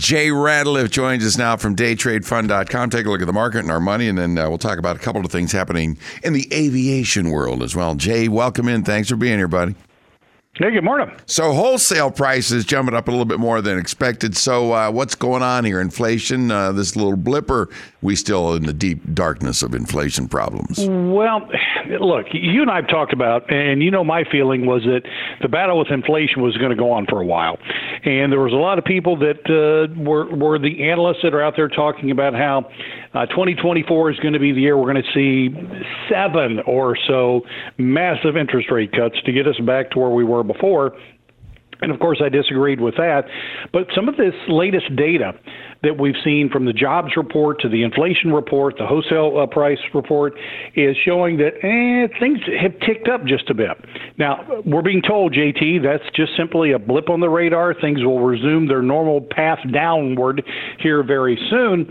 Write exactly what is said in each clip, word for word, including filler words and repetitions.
Jay Ratliff joins us now from day trade fund dot com. Take a look at the market and our money, and then uh, we'll talk about a couple of things happening in the aviation world as well. Jay, welcome in. Thanks for being here, buddy. Hey, good morning. So wholesale prices jumping up a little bit more than expected. So uh, what's going on here? Inflation, uh, this little blip, or we still in the deep darkness of inflation problems? Well, look, you and I have talked about, and you know my feeling was that the battle with inflation was going to go on for a while. And there was a lot of people that uh, were, were the analysts that are out there talking about how uh, twenty twenty-four is going to be the year we're going to see seven or so massive interest rate cuts to get us back to where we were before. And of course, I disagreed with that. But some of this latest data that we've seen from the jobs report to the inflation report, the wholesale uh, price report, is showing that eh, things have ticked up just a bit. Now, we're being told, J T, that's just simply a blip on the radar. Things will resume their normal path downward here very soon.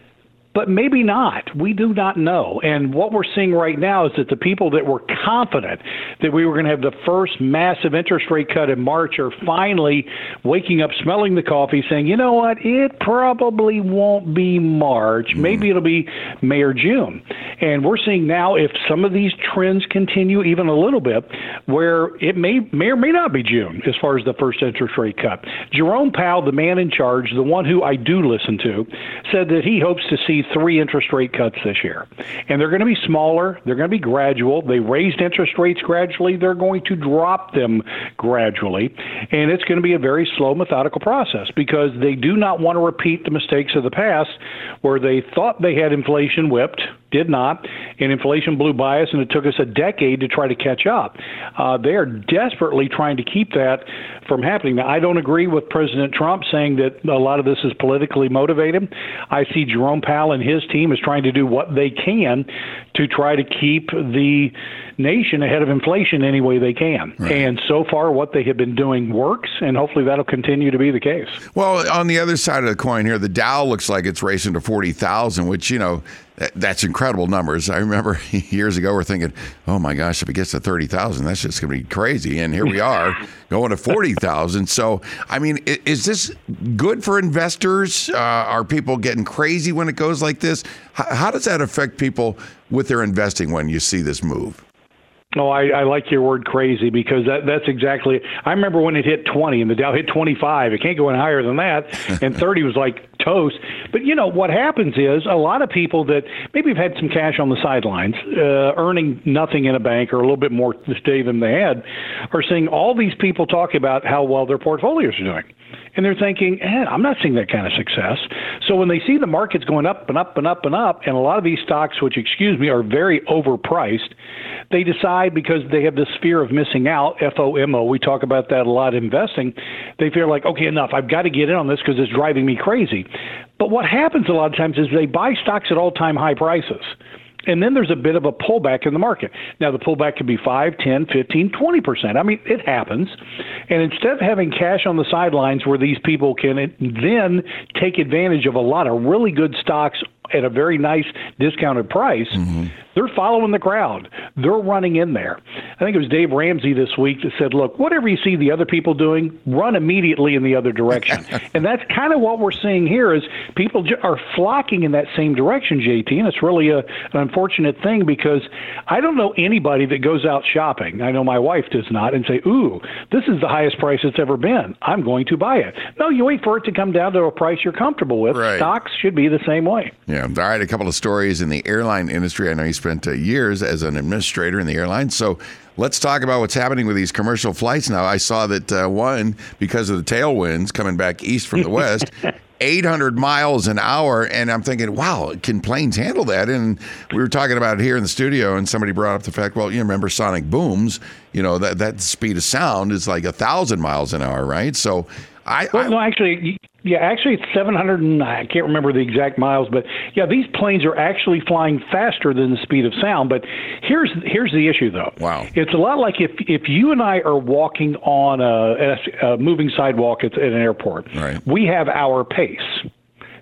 But maybe not. We do not know. And what we're seeing right now is that the people that were confident that we were going to have the first massive interest rate cut in March are finally waking up, smelling the coffee, saying, you know what, it probably won't be March. Maybe it'll be May or June. And we're seeing now, if some of these trends continue even a little bit, where it may, may or may not be June as far as the first interest rate cut. Jerome Powell, the man in charge, the one who I do listen to, said that he hopes to see three interest rate cuts this year. And they're going to be smaller. They're going to be gradual. They raised interest rates gradually. They're going to drop them gradually. And it's going to be a very slow, methodical process because they do not want to repeat the mistakes of the past where they thought they had inflation whipped, did not, and inflation blew by us, and it took us a decade to try to catch up. Uh, they are desperately trying to keep that from happening. Now, I don't agree with President Trump saying that a lot of this is politically motivated. I see Jerome Powell and his team is trying to do what they can to try to keep the nation ahead of inflation any way they can. Right. And so far, what they have been doing works, and hopefully that'll continue to be the case. Well, on the other side of the coin here, the Dow looks like it's racing to forty thousand, which, you know, that's incredible numbers. I remember years ago we're thinking, oh my gosh, if it gets to thirty thousand, that's just going to be crazy. And here we are going to forty thousand. So, I mean, is this good for investors? Uh, are people getting crazy when it goes like this? How, how does that affect people with their investing when you see this move? No, I, I like your word crazy because that, that's exactly – I remember when it hit twenty and the Dow hit twenty-five. It can't go any higher than that. And thirty was like toast. But, you know, what happens is a lot of people that maybe have had some cash on the sidelines, uh, earning nothing in a bank or a little bit more this day than they had, are seeing all these people talk about how well their portfolios are doing. And they're thinking, eh, I'm not seeing that kind of success. So when they see the markets going up and up and up and up, and a lot of these stocks, which, excuse me, are very overpriced, they decide because they have this fear of missing out, F O M O, we talk about that a lot in investing, they feel like, okay, enough, I've got to get in on this because it's driving me crazy. But what happens a lot of times is they buy stocks at all-time high prices. And then there's a bit of a pullback in the market. Now, the pullback could be five, ten, fifteen, twenty percent. I mean, it happens. And instead of having cash on the sidelines where these people can then take advantage of a lot of really good stocks at a very nice discounted price, mm-hmm. they're following the crowd. They're running in there. I think it was Dave Ramsey this week that said, look, whatever you see the other people doing, run immediately in the other direction. And that's kind of what we're seeing here is people are flocking in that same direction, J T, and it's really a, an unfortunate thing because I don't know anybody that goes out shopping. I know my wife does not and say, ooh, this is the highest price it's ever been. I'm going to buy it. No, you wait for it to come down to a price you're comfortable with. Right. Stocks should be the same way. Yeah. All right. A couple of stories in the airline industry. I know you spent uh, years as an administrator in the airline. So let's talk about what's happening with these commercial flights now. I saw that uh, one, because of the tailwinds coming back east from the west, eight hundred miles an hour. And I'm thinking, wow, can planes handle that? And we were talking about it here in the studio, and somebody brought up the fact, well, you remember sonic booms, you know, that, that speed of sound is like a thousand miles an hour, right? So I, well, I no, actually, yeah, actually it's seven hundred and I can't remember the exact miles, but yeah, these planes are actually flying faster than the speed of sound. But here's here's the issue, though. Wow, it's a lot like if if you and I are walking on a, a, a moving sidewalk at, at an airport. Right. We have our pace.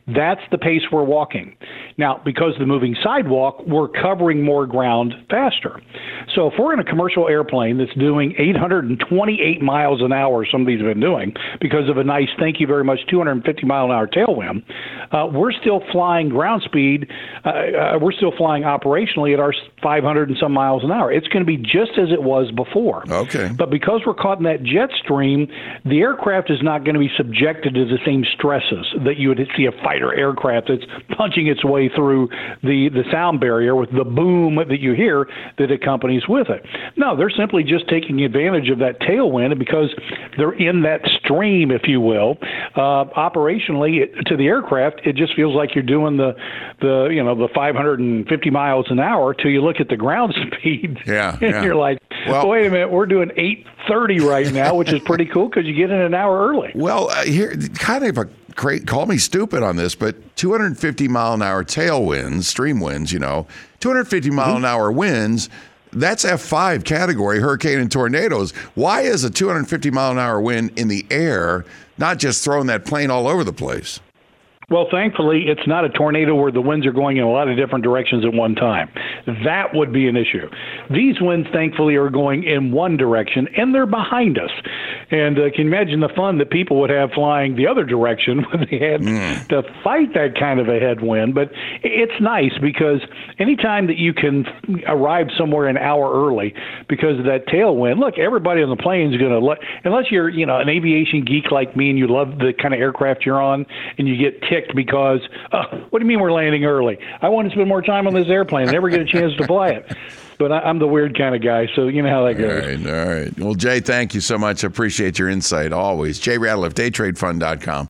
That's the pace we're walking. Now, because of the moving sidewalk, we're covering more ground faster. So if we're in a commercial airplane that's doing eight hundred twenty-eight miles an hour, some of these have been doing, because of a nice, thank you very much, two hundred fifty mile an hour tailwind, uh, we're still flying ground speed. Uh, uh, we're still flying operationally at our five hundred and some miles an hour. It's going to be just as it was before. Okay. But because we're caught in that jet stream, the aircraft is not going to be subjected to the same stresses that you would see a fighter aircraft that's punching its way through the, the sound barrier with the boom that you hear that accompanies with it. No, they're simply just taking advantage of that tailwind, and because they're in that stream, if you will, uh, operationally it, to the aircraft, it just feels like you're doing the, the you know, the five hundred fifty miles an hour till you look at the ground speed. Yeah, and yeah. you're like, well, wait a minute, we're doing eight thirty right now, which is pretty cool because you get in an hour early. Well, uh, here, kind of a great, call me stupid on this, but two hundred fifty mile an hour tailwinds, stream winds, you know, two hundred fifty mile an hour winds, that's F five category, hurricane and tornadoes. Why is a two hundred fifty mile an hour wind in the air not just throwing that plane all over the place? Well, thankfully, it's not a tornado where the winds are going in a lot of different directions at one time. That would be an issue. These winds, thankfully, are going in one direction, and they're behind us. And uh, can you imagine the fun that people would have flying the other direction when they had mm. to fight that kind of a headwind? But it's nice because anytime that you can arrive somewhere an hour early because of that tailwind, look, everybody on the plane is going to, unless you're, you know, an aviation geek like me and you love the kind of aircraft you're on and you get ticked because, uh, what do you mean we're landing early? I want to spend more time on this airplane and never get a chance to fly it. But I, I'm the weird kind of guy, so you know how that goes. All right, all right. Well, Jay, thank you so much. I appreciate your insight always. Jay Ratliff, day trade fund dot com.